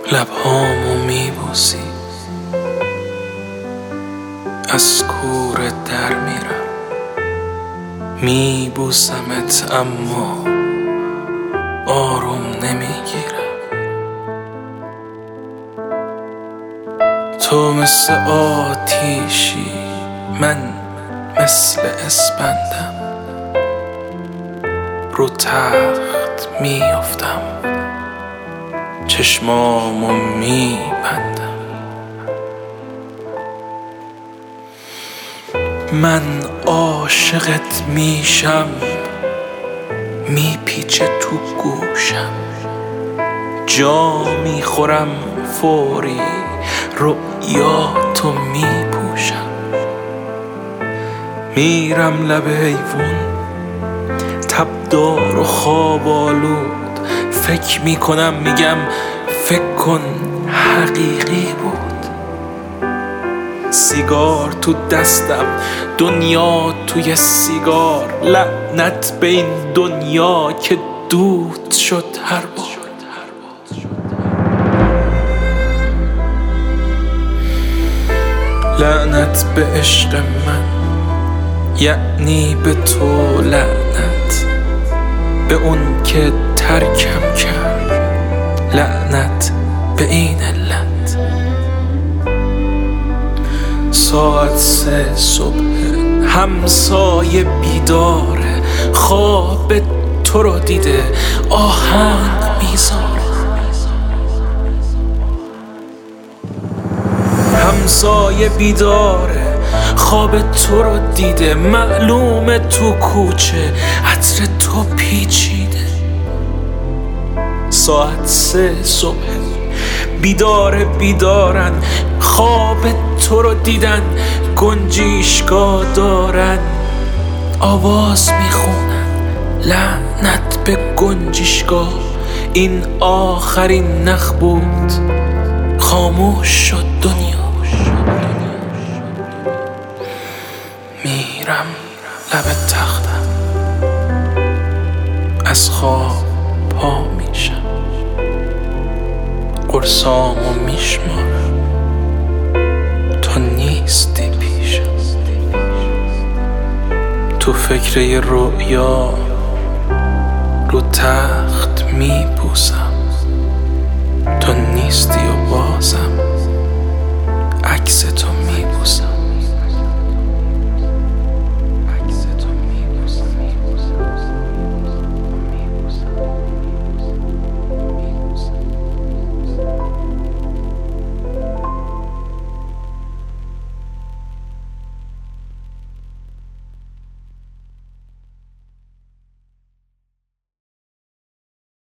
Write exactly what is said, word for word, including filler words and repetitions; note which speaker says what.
Speaker 1: لبهامو میبوسی، از کوره در میرم میبوسمت اما آروم نمیگیرم. تو مثل آتیشی، من مثل اسپندم، رو تخت میافتم چشمامو میبندم. من عاشقت میشم، میپیچه تو گوشم، جا میخورم فوری رؤیاتو میپوشم. میرم لب حیوون تبدار و خواب آلود، فکر میکنم میگم فکر کن حقیقی بود. سیگار تو دستم، دنیا توی سیگار، لعنت به این دنیا که دود شد هر بار. لعنت به عشق من، یعنی به تو لعنت، به اون که ترکم کرد، لعنت به این علت. ساعت سه صبح، همسایه بیداره، خواب تو رو دیده آهنگ میذاره. همسایه بیداره، خواب تو رو دیده، معلومه تو کوچه عطر تو پیچیده. ساعت سه صبح بیداره بیدارن، خواب تو رو دیدن، گنجیشگاه دارن، آواز میخونن. لعنت به گنجیشگاه، این آخرین نخ بود، خاموش شد دنیا. میرم لب تختم، از خواب پا میشم، قرصامو میشمارم، تو نیستی پیشم. تو فکر یه رؤیا رو تخت میپوسم، تو نیستی